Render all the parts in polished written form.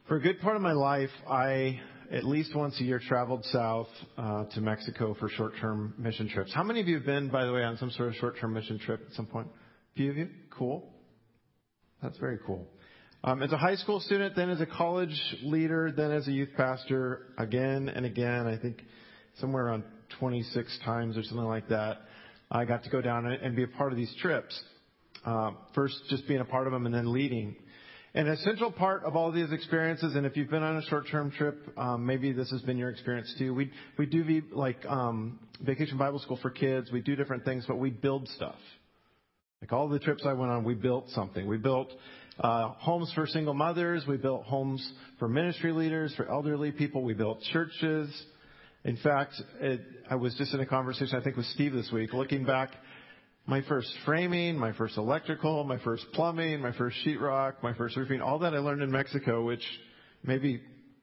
For a good part of my life, I, at least once a year, traveled south to Mexico for short-term mission trips. How many of you have been, by the way, on some sort of short-term mission trip at some point? A few of you? Cool. That's very cool. As a high school student, then as a college leader, then as a youth pastor, again and again, I think somewhere around 26 times or something like that, I got to go down and be a part of these trips. First, just being a part of them and then leading. An essential part of all these experiences, and if you've been on a short-term trip, maybe this has been your experience too. We do like Vacation Bible School for kids. We do different things, but we build stuff. Like all the trips I went on, we built something. We built homes for single mothers. We built homes for ministry leaders, for elderly people. We built churches. In fact, I was just in a conversation, I think, with Steve this week, looking back. My first framing, my first electrical, my first plumbing, my first sheetrock, my first roofing, all that I learned in Mexico, which maybe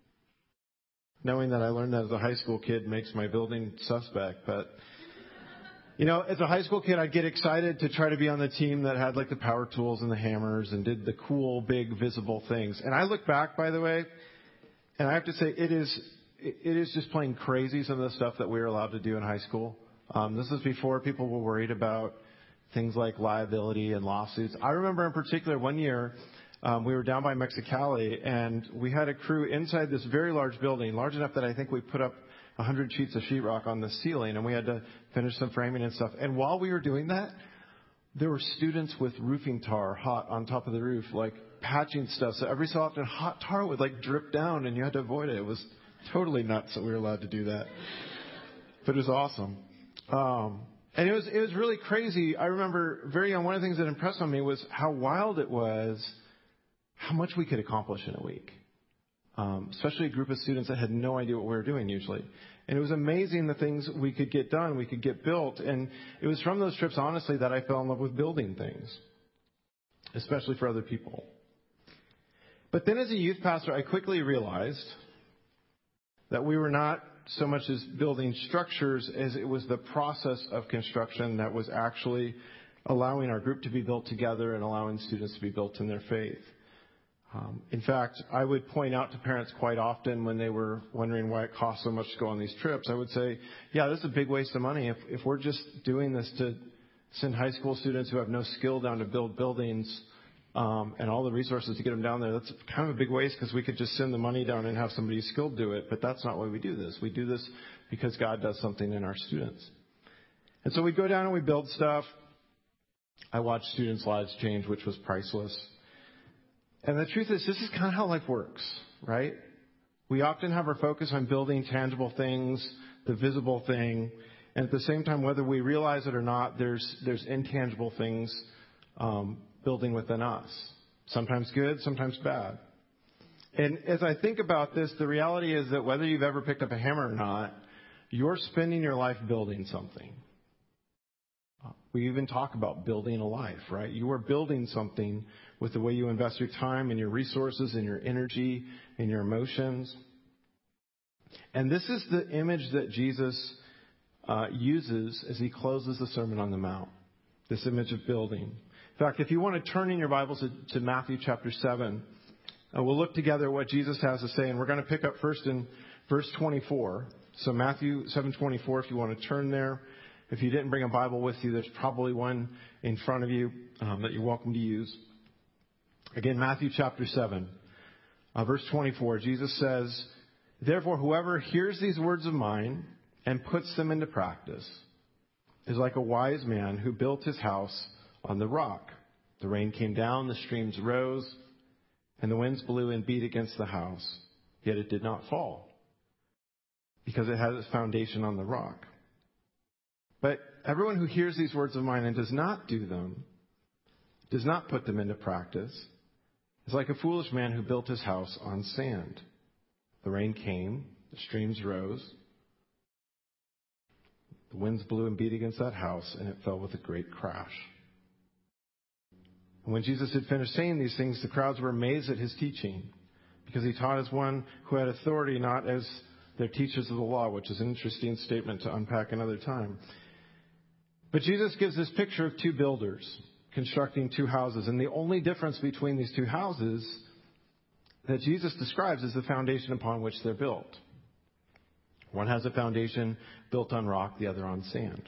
knowing that I learned that as a high school kid makes my building suspect. But, you know, as a high school kid, I'd get excited to try to be on the team that had like the power tools and the hammers and did the cool, big, visible things. And I look back, by the way, and I have to say it is just plain crazy, some of the stuff that we were allowed to do in high school. This is before people were worried about things like liability and lawsuits. I remember in particular one year, we were down by Mexicali and we had a crew inside this very large building, large enough that I think we put up 100 sheets of sheetrock on the ceiling and we had to finish some framing and stuff. And while we were doing that, there were students with roofing tar hot on top of the roof, like patching stuff. So every so often hot tar would like drip down and you had to avoid it. It was totally nuts that we were allowed to do that. But it was awesome. And it was really crazy. I remember very young, one of the things that impressed on me was how wild it was, how much we could accomplish in a week. Especially a group of students that had no idea what we were doing usually. And it was amazing the things we could get done, we could get built. And it was from those trips, honestly, that I fell in love with building things, especially for other people. But then as a youth pastor, I quickly realized that we were not so much as building structures as it was the process of construction that was actually allowing our group to be built together and allowing students to be built in their faith. In fact, I would point out to parents quite often when they were wondering why it costs so much to go on these trips, I would say, yeah, this is a big waste of money. If we're just doing this to send high school students who have no skill down to build buildings and all the resources to get them down there, that's kind of a big waste because we could just send the money down and have somebody skilled do it. But that's not why we do this. We do this because God does something in our students. And so we go down and we build stuff. I watched students' lives change, which was priceless. And the truth is, this is kind of how life works, right? We often have our focus on building tangible things, the visible thing. And at the same time, whether we realize it or not, there's intangible things building within us. Sometimes good, sometimes bad. And as I think about this, the reality is that whether you've ever picked up a hammer or not, you're spending your life building something. We even talk about building a life, right? You are building something with the way you invest your time and your resources and your energy and your emotions. And this is the image that Jesus uses as he closes the Sermon on the Mount, this image of building. In fact, if you want to turn in your Bibles to Matthew chapter 7, we'll look together at what Jesus has to say, and we're going to pick up first in verse 24. So Matthew 7:24, if you want to turn there. If you didn't bring a Bible with you, there's probably one in front of you that you're welcome to use. Again, Matthew chapter 7, verse 24, Jesus says, "Therefore, whoever hears these words of mine and puts them into practice is like a wise man who built his house on the rock. The rain came down, the streams rose, and the winds blew and beat against the house. Yet it did not fall, because it has its foundation on the rock. But everyone who hears these words of mine and does not do them, does not put them into practice, is like a foolish man who built his house on sand. The rain came, the streams rose, the winds blew and beat against that house, and it fell with a great crash." And when Jesus had finished saying these things, the crowds were amazed at his teaching, because he taught as one who had authority, not as their teachers of the law, which is an interesting statement to unpack another time. But Jesus gives this picture of two builders constructing two houses. And the only difference between these two houses that Jesus describes as the foundation upon which they're built. One has a foundation built on rock, the other on sand.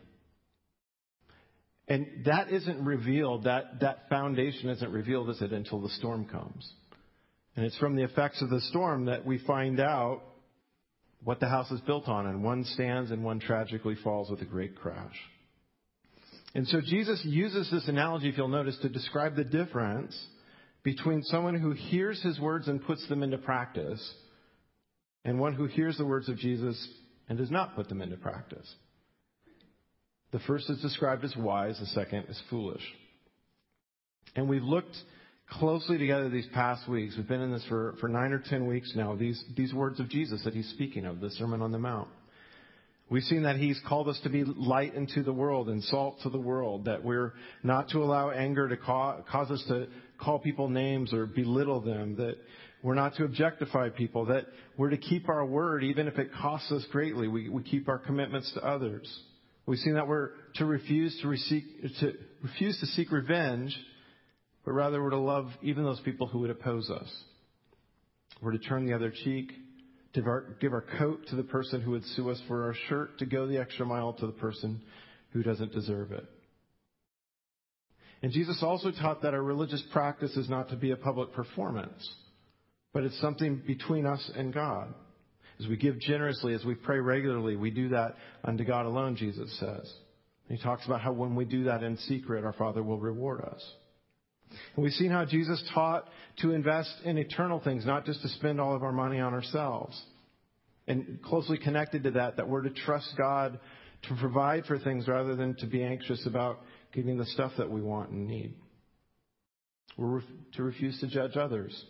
And that isn't revealed, that foundation isn't revealed, is it, until the storm comes. And it's from the effects of the storm that we find out what the house is built on. And one stands and one tragically falls with a great crash. And so Jesus uses this analogy, if you'll notice, to describe the difference between someone who hears his words and puts them into practice and one who hears the words of Jesus and does not put them into practice. The first is described as wise, the second is foolish. And we've looked closely together these past weeks. We've been in this for 9 or 10 weeks now, these words of Jesus that he's speaking of, the Sermon on the Mount. We've seen that he's called us to be light into the world and salt to the world, that we're not to allow anger to cause us to call people names or belittle them, that we're not to objectify people, that we're to keep our word even if it costs us greatly. We keep our commitments to others. We've seen that we're to refuse to seek revenge, but rather we're to love even those people who would oppose us. We're to turn the other cheek, to give our coat to the person who would sue us for our shirt, to go the extra mile to the person who doesn't deserve it. And Jesus also taught that our religious practice is not to be a public performance, but it's something between us and God. As we give generously, as we pray regularly, we do that unto God alone, Jesus says. And he talks about how when we do that in secret, our Father will reward us. And we've seen how Jesus taught to invest in eternal things, not just to spend all of our money on ourselves. And closely connected to that we're to trust God to provide for things rather than to be anxious about getting the stuff that we want and need. We're to refuse to judge others.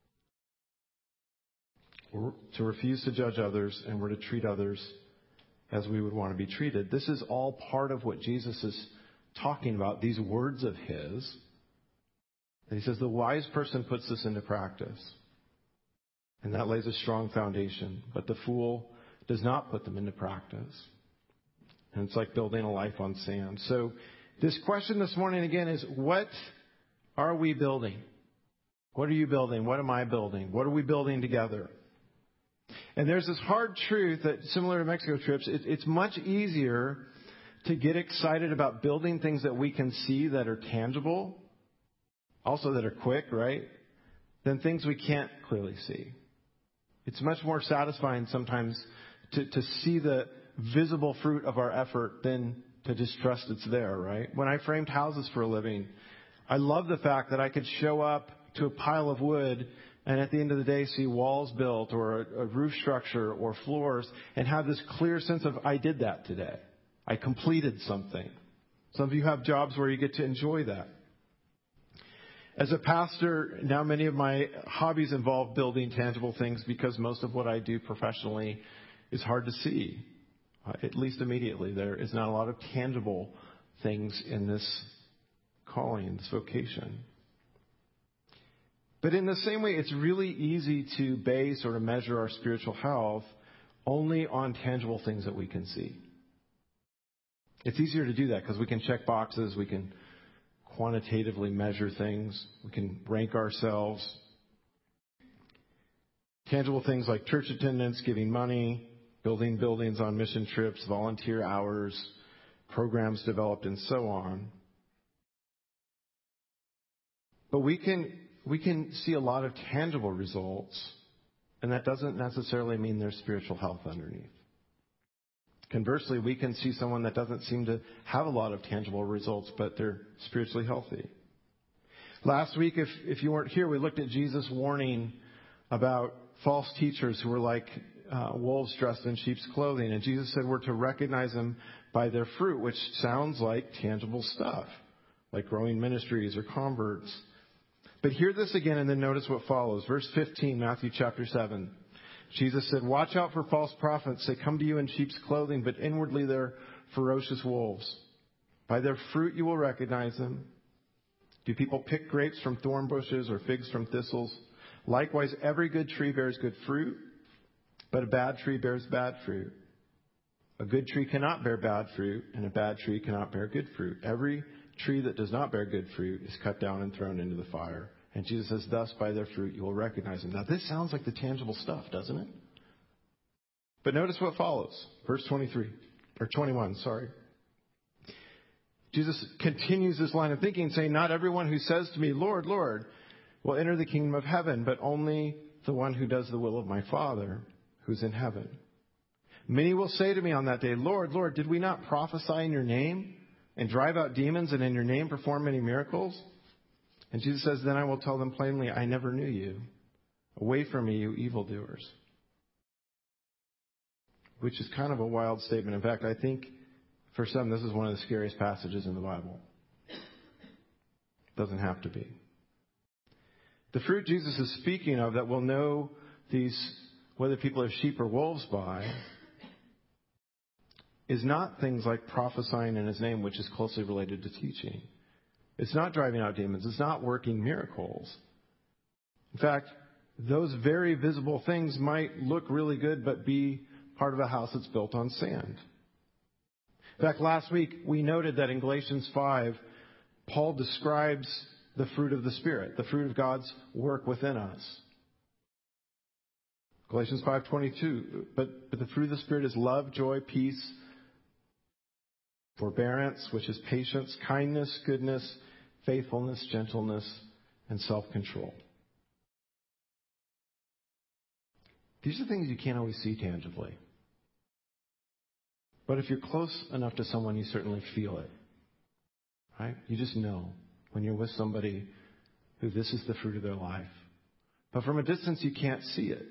We're to refuse to judge others, and we're to treat others as we would want to be treated. This is all part of what Jesus is talking about, these words of his. And he says the wise person puts this into practice. And that lays a strong foundation. But the fool does not put them into practice. And it's like building a life on sand. So this question this morning again is, what are we building? What are you building? What am I building? What are we building together? And there's this hard truth that, similar to Mexico trips, it's much easier to get excited about building things that we can see that are tangible, also that are quick, right, than things we can't clearly see. It's much more satisfying sometimes to see the visible fruit of our effort than to just trust it's there, right? When I framed houses for a living, I love the fact that I could show up to a pile of wood and at the end of the day see walls built or a roof structure or floors and have this clear sense of, I did that today. I completed something. Some of you have jobs where you get to enjoy that. As a pastor, now many of my hobbies involve building tangible things because most of what I do professionally is hard to see, at least immediately. There is not a lot of tangible things in this calling, this vocation. But in the same way, it's really easy to base or to measure our spiritual health only on tangible things that we can see. It's easier to do that because we can check boxes, we can quantitatively measure things, we can rank ourselves. Tangible things like church attendance, giving money, building buildings on mission trips, volunteer hours, programs developed, and so on. But we can see a lot of tangible results, and that doesn't necessarily mean there's spiritual health underneath. Conversely, we can see someone that doesn't seem to have a lot of tangible results, but they're spiritually healthy. Last week, if you weren't here, we looked at Jesus' warning about false teachers who were like wolves dressed in sheep's clothing. And Jesus said we're to recognize them by their fruit, which sounds like tangible stuff, like growing ministries or converts. But hear this again and then notice what follows. Verse 15, Matthew chapter 7. Jesus said, watch out for false prophets. They come to you in sheep's clothing, but inwardly they're ferocious wolves. By their fruit you will recognize them. Do people pick grapes from thorn bushes or figs from thistles? Likewise, every good tree bears good fruit, but a bad tree bears bad fruit. A good tree cannot bear bad fruit, and a bad tree cannot bear good fruit. Every tree that does not bear good fruit is cut down and thrown into the fire. And Jesus says, thus by their fruit you will recognize them. Now this sounds like the tangible stuff, doesn't it? But notice what follows. Verse 21, sorry. Jesus continues this line of thinking, saying, not everyone who says to me, Lord, Lord, will enter the kingdom of heaven, but only the one who does the will of my Father who's in heaven. Many will say to me on that day, Lord, Lord, did we not prophesy in your name and drive out demons and in your name perform many miracles? And Jesus says, then I will tell them plainly, I never knew you. Away from me, you evildoers. Which is kind of a wild statement. In fact, I think for some, this is one of the scariest passages in the Bible. Doesn't have to be. The fruit Jesus is speaking of that we'll know these, whether people are sheep or wolves by, is not things like prophesying in his name, which is closely related to teaching. It's not driving out demons. It's not working miracles. In fact, those very visible things might look really good, but be part of a house that's built on sand. In fact, last week we noted that in Galatians 5, Paul describes the fruit of the Spirit, the fruit of God's work within us. Galatians 5:22, but the fruit of the Spirit is love, joy, peace, forbearance, which is patience, kindness, goodness, faithfulness, gentleness, and self-control. These are things you can't always see tangibly. But if you're close enough to someone, you certainly feel it. Right? You just know when you're with somebody who this is the fruit of their life. But from a distance, you can't see it.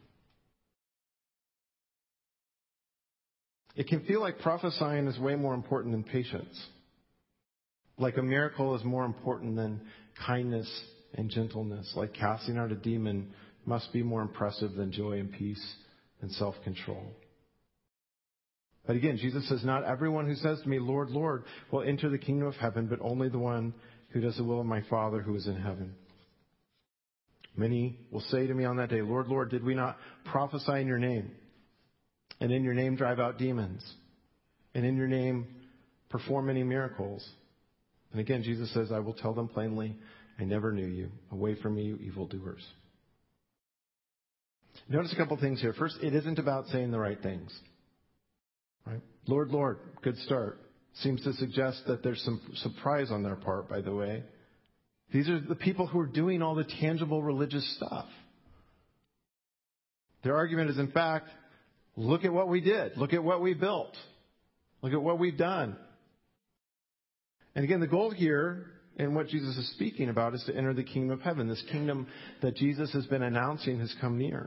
It can feel like prophesying is way more important than patience. Like a miracle is more important than kindness and gentleness. Like casting out a demon must be more impressive than joy and peace and self-control. But again, Jesus says, not everyone who says to me, Lord, Lord, will enter the kingdom of heaven, but only the one who does the will of my Father who is in heaven. Many will say to me on that day, Lord, Lord, did we not prophesy in your name? And in your name drive out demons? And in your name perform many miracles? And again, Jesus says, I will tell them plainly, I never knew you. Away from me, you evildoers. Notice a couple things here. First, it isn't about saying the right things. Right? Lord, Lord, good start. Seems to suggest that there's some surprise on their part, by the way. These are the people who are doing all the tangible religious stuff. Their argument is, in fact, look at what we did. Look at what we built. Look at what we've done. And again, the goal here and what Jesus is speaking about is to enter the kingdom of heaven. This kingdom that Jesus has been announcing has come near.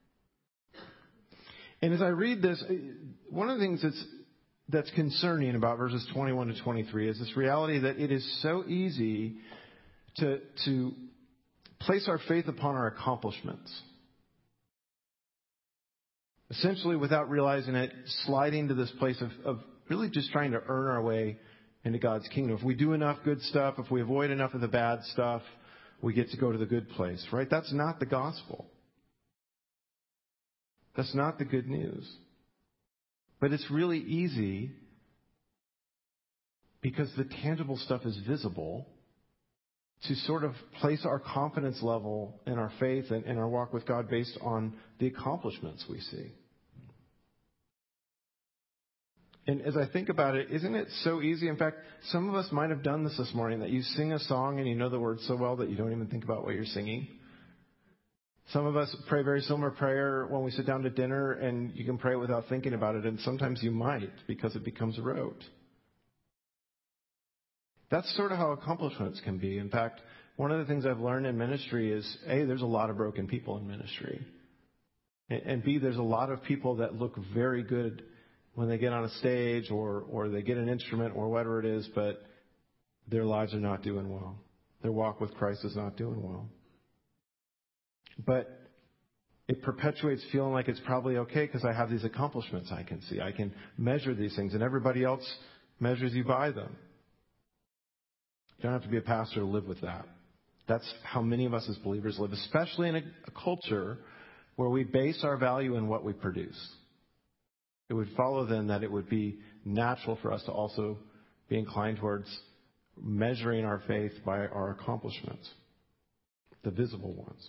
And as I read this, one of the things that's concerning about verses 21 to 23 is this reality that it is so easy to place our faith upon our accomplishments. Essentially, without realizing it, sliding to this place of really just trying to earn our way into God's kingdom. If we do enough good stuff, if we avoid enough of the bad stuff, we get to go to the good place, right? That's not the gospel. That's not the good news. But it's really easy because the tangible stuff is visible to sort of place our confidence level in our faith and in our walk with God based on the accomplishments we see. And as I think about it, isn't it so easy? In fact, some of us might have done this morning, that you sing a song and you know the words so well that you don't even think about what you're singing. Some of us pray very similar prayer when we sit down to dinner, and you can pray it without thinking about it, and sometimes you might because it becomes rote. That's sort of how accomplishments can be. In fact, one of the things I've learned in ministry is, A, there's a lot of broken people in ministry. And B, there's a lot of people that look very good when they get on a stage or they get an instrument or whatever it is, but their lives are not doing well. Their walk with Christ is not doing well. But it perpetuates feeling like it's probably okay because I have these accomplishments I can see. I can measure these things, and everybody else measures you by them. You don't have to be a pastor to live with that. That's how many of us as believers live, especially in a culture where we base our value in what we produce. It would follow then that it would be natural for us to also be inclined towards measuring our faith by our accomplishments. the visible ones.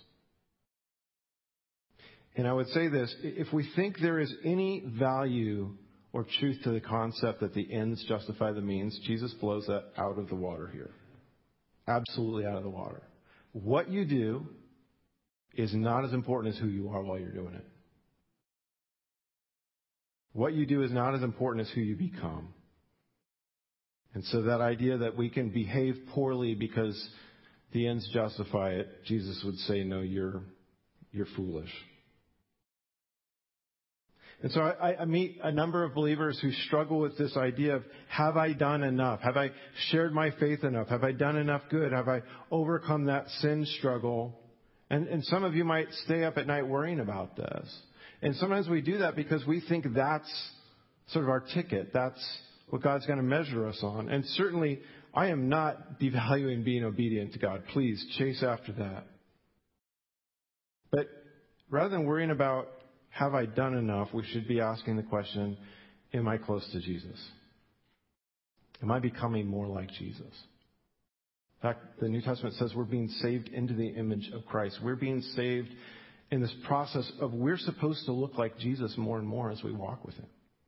And I would say this, if we think there is any value or truth to the concept that the ends justify the means, Jesus blows that out of the water here. Absolutely out of the water. What you do is not as important as who you are while you're doing it. What you do is not as important as who you become. And so that idea that we can behave poorly because the ends justify it, Jesus would say, no, you're foolish. And so I meet a number of believers who struggle with this idea of, have I done enough? Have I shared my faith enough? Have I done enough good? Have I overcome that sin struggle? And some of you might stay up at night worrying about this. And sometimes we do that because we think that's sort of our ticket. That's what God's going to measure us on. And certainly, I am not devaluing being obedient to God. Please chase after that. But rather than worrying about, have I done enough, we should be asking the question, am I close to Jesus? Am I becoming more like Jesus? In fact, the New Testament says we're being saved into the image of Christ. We're being saved in this process of we're supposed to look like Jesus more and more as we walk with Him.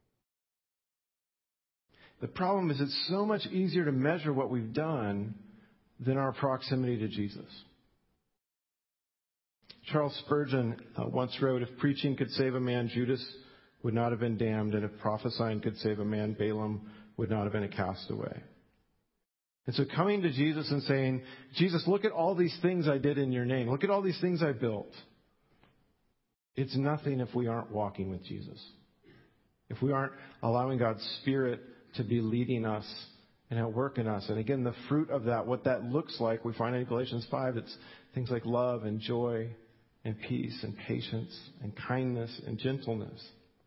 The problem is it's so much easier to measure what we've done than our proximity to Jesus. Charles Spurgeon once wrote, if preaching could save a man, Judas would not have been damned, and if prophesying could save a man, Balaam would not have been a castaway. And so coming to Jesus and saying, Jesus, look at all these things I did in your name. Look at all these things I built. It's nothing if we aren't walking with Jesus. If we aren't allowing God's Spirit to be leading us and at work in us. And again, the fruit of that, what that looks like, we find in Galatians 5, it's things like love and joy and peace and patience and kindness and gentleness.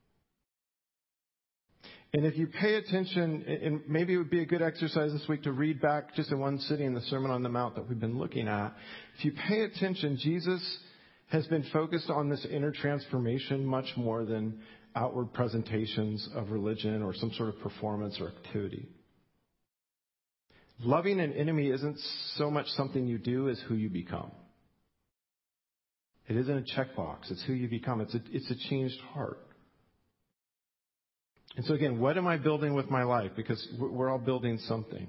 And if you pay attention, and maybe it would be a good exercise this week to read back just in one sitting in the Sermon on the Mount that we've been looking at. If you pay attention, Jesus has been focused on this inner transformation much more than outward presentations of religion or some sort of performance or activity. Loving an enemy isn't so much something you do as who you become. It isn't a checkbox. It's who you become. It's a changed heart. And so again, what am I building with my life? Because we're all building something.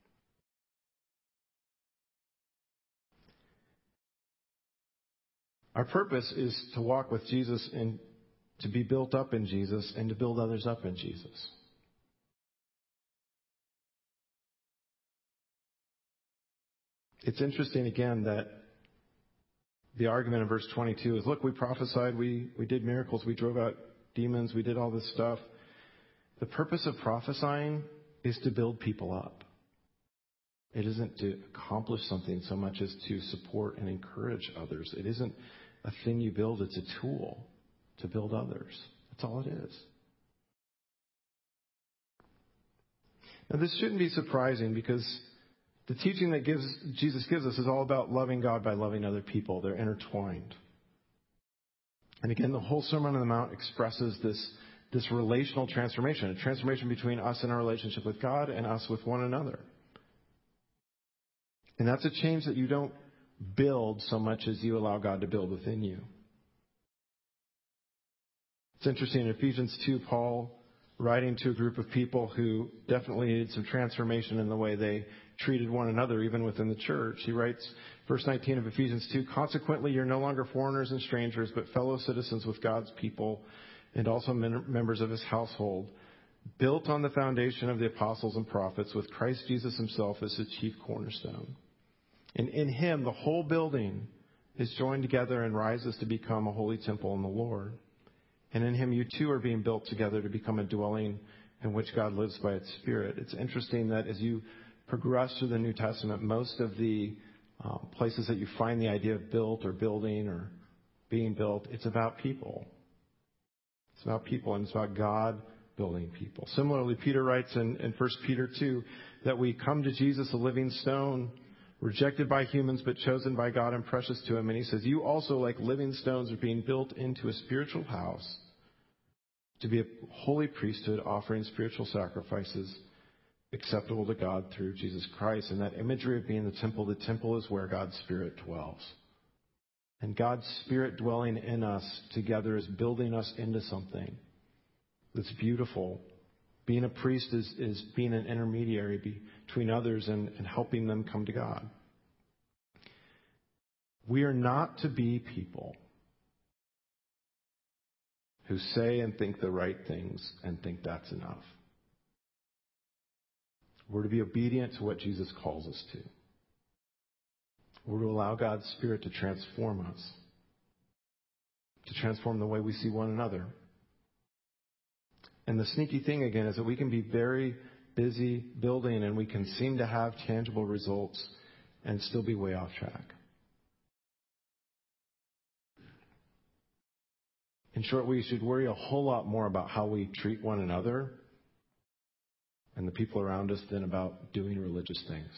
Our purpose is to walk with Jesus and to be built up in Jesus and to build others up in Jesus. It's interesting again that the argument in verse 22 is, look, we prophesied, we did miracles, we drove out demons, we did all this stuff. The purpose of prophesying is to build people up. It isn't to accomplish something so much as to support and encourage others. It isn't a thing you build, it's a tool to build others. That's all it is. Now, this shouldn't be surprising because the teaching that Jesus gives us is all about loving God by loving other people. They're intertwined. And again, the whole Sermon on the Mount expresses this relational transformation, a transformation between us and our relationship with God and us with one another. And that's a change that you don't build so much as you allow God to build within you. It's interesting, in Ephesians 2, Paul, writing to a group of people who definitely needed some transformation in the way they treated one another, even within the church. He writes, verse 19 of Ephesians 2, consequently, you're no longer foreigners and strangers, but fellow citizens with God's people and also members of His household, built on the foundation of the apostles and prophets, with Christ Jesus Himself as the chief cornerstone. And in Him, the whole building is joined together and rises to become a holy temple in the Lord. And in Him, you too are being built together to become a dwelling in which God lives by its Spirit. It's interesting that as you progress through the New Testament, most of the places that you find the idea of built or building or being built, it's about people. It's about people, and it's about God building people. Similarly, Peter writes in 1 Peter 2 that we come to Jesus, a living stone, rejected by humans but chosen by God and precious to Him. And he says, you also, like living stones, are being built into a spiritual house to be a holy priesthood, offering spiritual sacrifices acceptable to God through Jesus Christ. And that imagery of being the temple is where God's Spirit dwells. And God's Spirit dwelling in us together is building us into something that's beautiful. Being a priest is being an intermediary between others and helping them come to God. We are not to be people who say and think the right things and think that's enough. We're to be obedient to what Jesus calls us to. We're to allow God's Spirit to transform us, to transform the way we see one another. And the sneaky thing, again, is that we can be very busy building and we can seem to have tangible results and still be way off track. In short, we should worry a whole lot more about how we treat one another and the people around us than about doing religious things.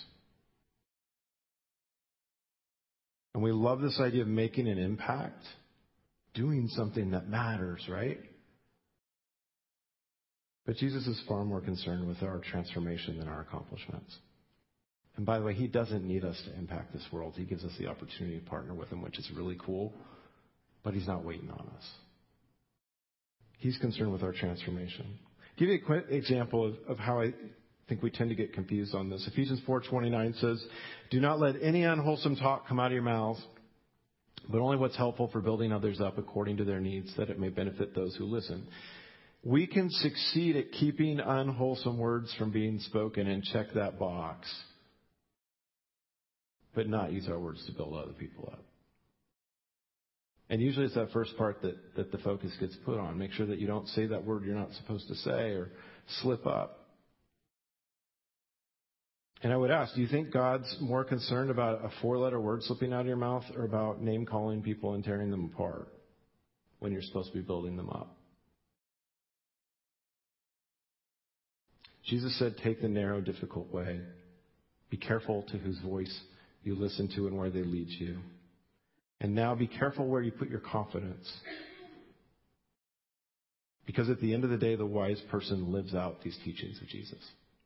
And we love this idea of making an impact, doing something that matters, right? But Jesus is far more concerned with our transformation than our accomplishments. And by the way, he doesn't need us to impact this world. He gives us the opportunity to partner with him, which is really cool. But he's not waiting on us. He's concerned with our transformation. I'll give you a quick example of how I think we tend to get confused on this. Ephesians 4:29 says, "Do not let any unwholesome talk come out of your mouths, but only what's helpful for building others up according to their needs, that it may benefit those who listen." We can succeed at keeping unwholesome words from being spoken and check that box, but not use our words to build other people up. And usually it's that first part that the focus gets put on. Make sure that you don't say that word you're not supposed to say or slip up. And I would ask, do you think God's more concerned about a 4-letter word slipping out of your mouth or about name-calling people and tearing them apart when you're supposed to be building them up? Jesus said, take the narrow, difficult way. Be careful to whose voice you listen to and where they lead you. And now be careful where you put your confidence. Because at the end of the day, the wise person lives out these teachings of Jesus.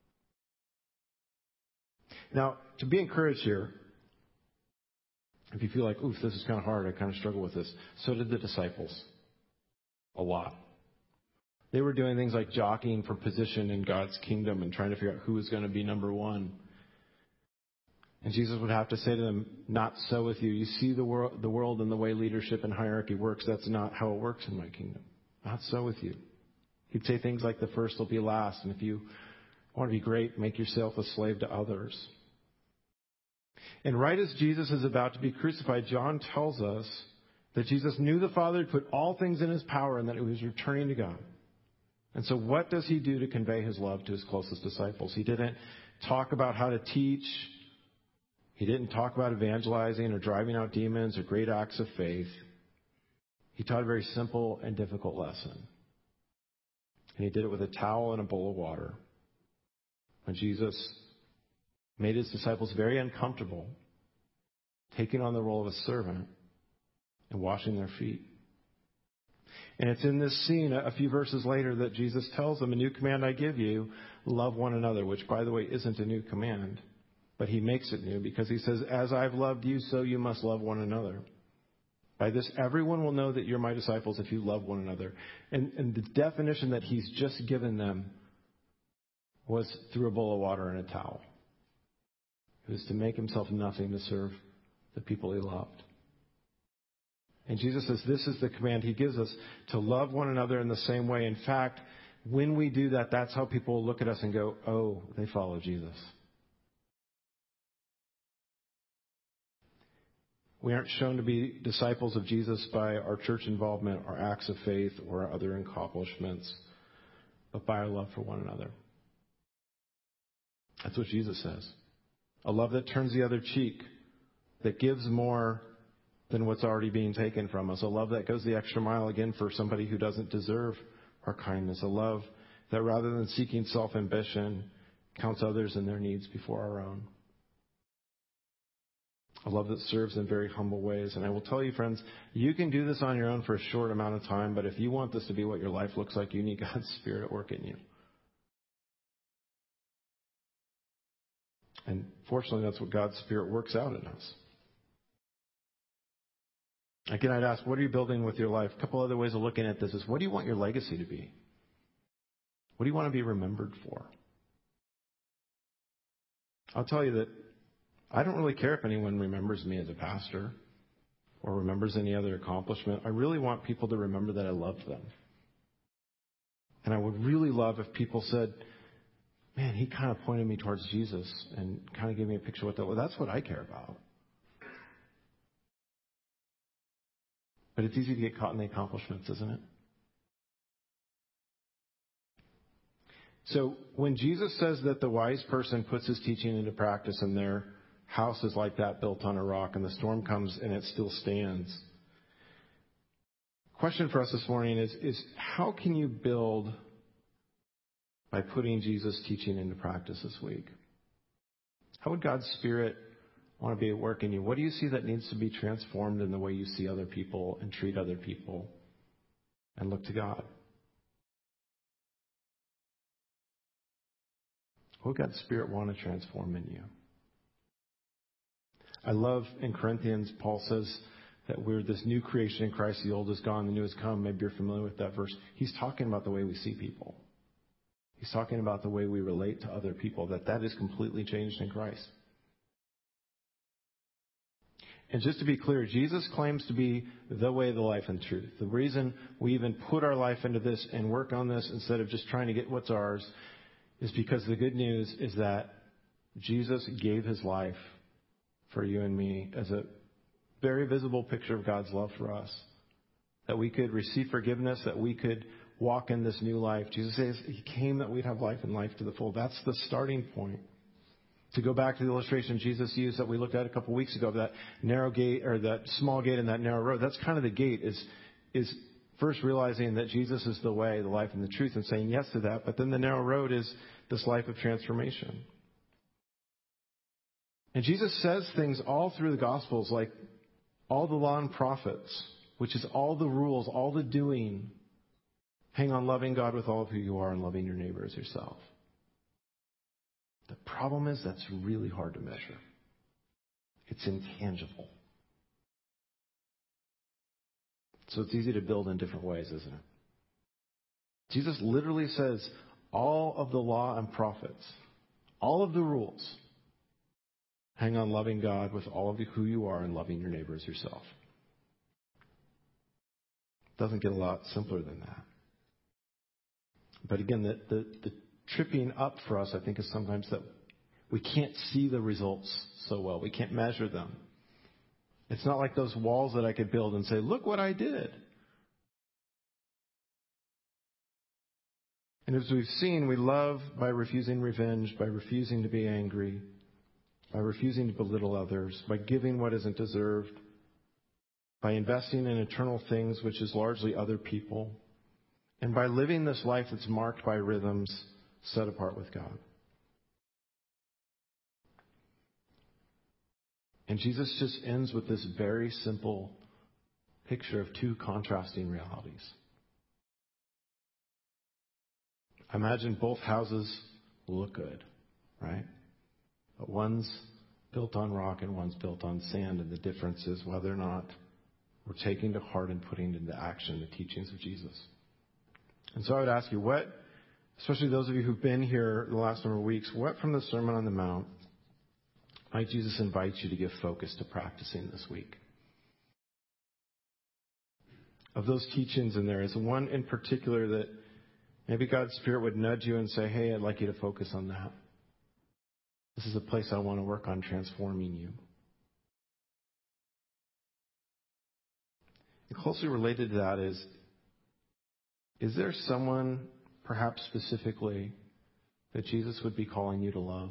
Now, to be encouraged here, if you feel like, oof, this is kind of hard, I kind of struggle with this, so did the disciples. A lot. They were doing things like jockeying for position in God's kingdom and trying to figure out who was going to be number one. And Jesus would have to say to them, not so with you. You see the world and the way leadership and hierarchy works. That's not how it works in my kingdom. Not so with you. He'd say things like the first will be last. And if you want to be great, make yourself a slave to others. And right as Jesus is about to be crucified, John tells us that Jesus knew the Father had put all things in his power and that he was returning to God. And so what does he do to convey his love to his closest disciples? He didn't talk about how to teach. He didn't talk about evangelizing or driving out demons or great acts of faith. He taught a very simple and difficult lesson. And he did it with a towel and a bowl of water. When Jesus made his disciples very uncomfortable, taking on the role of a servant and washing their feet. And it's in this scene, a few verses later, that Jesus tells them, a new command I give you, love one another, which, by the way, isn't a new command. But he makes it new because he says, as I've loved you, so you must love one another. By this, everyone will know that you're my disciples if you love one another. And the definition that he's just given them was through a bowl of water and a towel. It was to make himself nothing to serve the people he loved. And Jesus says this is the command he gives us, to love one another in the same way. In fact, when we do that, that's how people will look at us and go, oh, they follow Jesus. We aren't shown to be disciples of Jesus by our church involvement, our acts of faith, or our other accomplishments, but by our love for one another. That's what Jesus says. A love that turns the other cheek, that gives more than what's already being taken from us. A love that goes the extra mile again for somebody who doesn't deserve our kindness. A love that rather than seeking self-ambition, counts others and their needs before our own. A love that serves in very humble ways. And I will tell you, friends, you can do this on your own for a short amount of time, but if you want this to be what your life looks like, you need God's Spirit at work in you. And fortunately, that's what God's Spirit works out in us. Again, I'd ask, what are you building with your life? A couple other ways of looking at this is, what do you want your legacy to be? What do you want to be remembered for? I'll tell you that I don't really care if anyone remembers me as a pastor or remembers any other accomplishment. I really want people to remember that I loved them. And I would really love if people said, man, he kind of pointed me towards Jesus and kind of gave me a picture of what that was. That's what I care about. But it's easy to get caught in the accomplishments, isn't it? So when Jesus says that the wise person puts his teaching into practice and their house is like that built on a rock and the storm comes and it still stands. Question for us this morning is how can you build by putting Jesus' teaching into practice this week? How would God's Spirit want to be at work in you? What do you see that needs to be transformed in the way you see other people and treat other people and look to God? What would God's Spirit want to transform in you? I love in Corinthians, Paul says that we're this new creation in Christ. The old is gone, the new has come. Maybe you're familiar with that verse. He's talking about the way we see people. He's talking about the way we relate to other people, that is completely changed in Christ. And just to be clear, Jesus claims to be the way, the life, and truth. The reason we even put our life into this and work on this instead of just trying to get what's ours is because the good news is that Jesus gave his life for you and me as a very visible picture of God's love for us. That we could receive forgiveness, that we could walk in this new life. Jesus says he came that we'd have life and life to the full. That's the starting point. To go back to the illustration Jesus used that we looked at a couple weeks ago, that narrow gate or that small gate in that narrow road, that's kind of the gate is first realizing that Jesus is the way, the life, and the truth and saying yes to that. But then the narrow road is this life of transformation. And Jesus says things all through the Gospels like all the law and prophets, which is all the rules, all the doing, hang on loving God with all of who you are and loving your neighbor as yourself. The problem is that's really hard to measure. It's intangible. So it's easy to build in different ways, isn't it? Jesus literally says all of the law and prophets, all of the rules, hang on loving God with all of who you are and loving your neighbor as yourself. It doesn't get a lot simpler than that. But again, the tripping up for us, I think, is sometimes that we can't see the results so well. We can't measure them. It's not like those walls that I could build and say, look what I did. And as we've seen, we love by refusing revenge, by refusing to be angry, by refusing to belittle others, by giving what isn't deserved, by investing in eternal things, which is largely other people, and by living this life that's marked by rhythms set apart with God. And Jesus just ends with this very simple picture of two contrasting realities. Imagine both houses look good, right? But one's built on rock and one's built on sand, and the difference is whether or not we're taking to heart and putting into action the teachings of Jesus. And so I would ask you, what, especially those of you who've been here the last number of weeks, what from the Sermon on the Mount might Jesus invite you to give focus to practicing this week? Of those teachings in there, is one in particular that maybe God's Spirit would nudge you and say, hey, I'd like you to focus on that. This is a place I want to work on transforming you. And closely related to that is there someone, perhaps specifically, that Jesus would be calling you to love?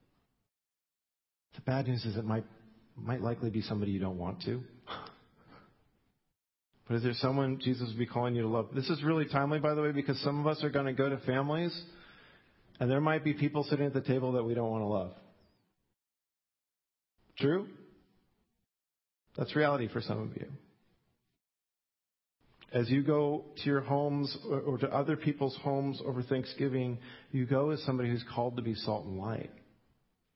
The bad news is it might likely be somebody you don't want to. But is there someone Jesus would be calling you to love? This is really timely, by the way, because some of us are going to go to families, and there might be people sitting at the table that we don't want to love. True? That's reality for some of you. As you go to your homes or to other people's homes over Thanksgiving, you go as somebody who's called to be salt and light.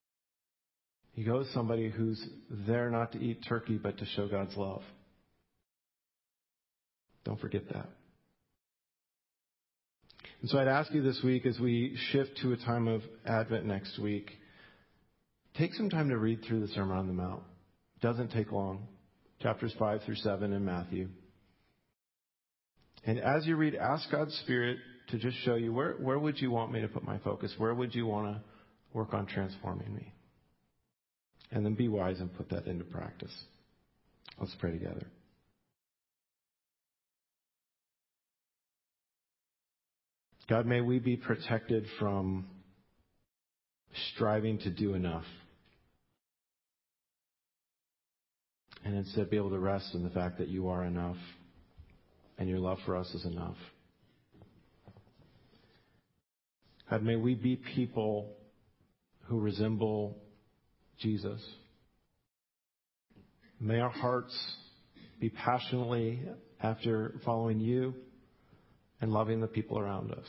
You go as somebody who's there not to eat turkey, but to show God's love. Don't forget that. And so I'd ask you this week, as we shift to a time of Advent next week, take some time to read through the Sermon on the Mount. It doesn't take long. Chapters 5 through 7 in Matthew. And as you read, ask God's Spirit to just show you, where would you want me to put my focus? Where would you want to work on transforming me? And then be wise and put that into practice. Let's pray together. God, may we be protected from striving to do enough, and instead be able to rest in the fact that you are enough and your love for us is enough. God, may we be people who resemble Jesus. May our hearts be passionately after following you and loving the people around us.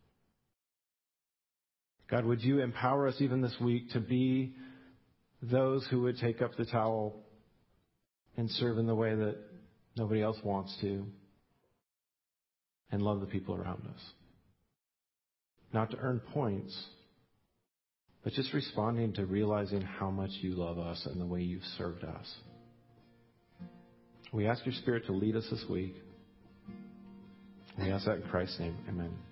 God, would you empower us even this week to be those who would take up the towel and serve in the way that nobody else wants to, and love the people around us. Not to earn points, but just responding to realizing how much you love us and the way you've served us. We ask your Spirit to lead us this week. We ask that in Christ's name. Amen.